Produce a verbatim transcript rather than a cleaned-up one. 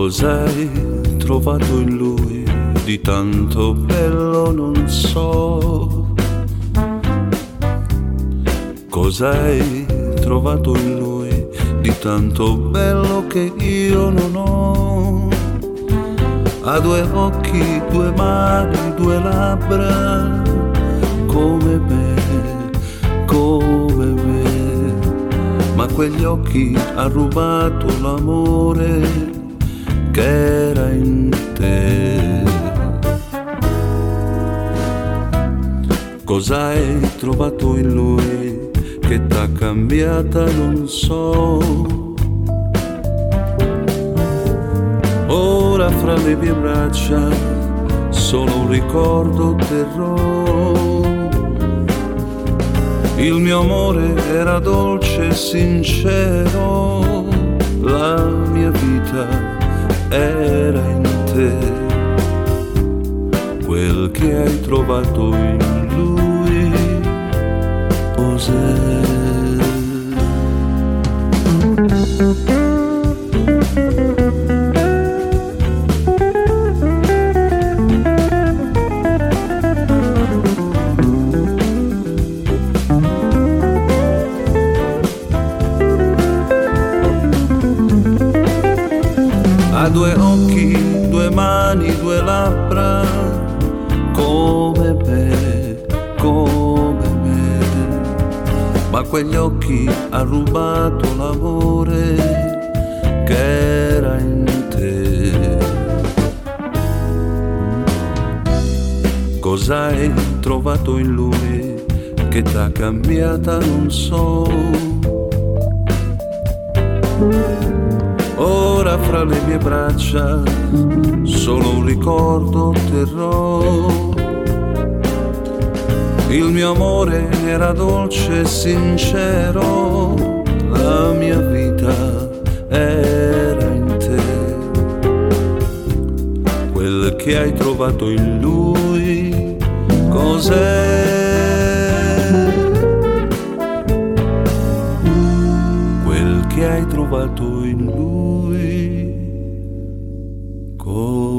Cos'hai trovato in lui di tanto bello non so. Cos'hai trovato in lui di tanto bello che io non ho. Ha due occhi, due mani, due labbra, come me, come me. Ma quegli occhi ha rubato l'amore che era in te. Cos'hai trovato in lui che t'ha cambiata non so. Ora fra le mie braccia solo un ricordo terrò. Il mio amore era dolce e sincero, la mia vita era in te. Quel che hai trovato in lui, cos'è? Ha due occhi, due mani, due labbra, come me, come me. Ma quegli occhi ha rubato l'amore che era in te. Cos'hai trovato in lui che t'ha cambiata non so. Ora fra le mie braccia solo un ricordo terrò. Il mio amore era dolce e sincero, la mia vita era in te. Quel che hai trovato in lui, cos'è? Quel che hai trovato in lui, cos'è?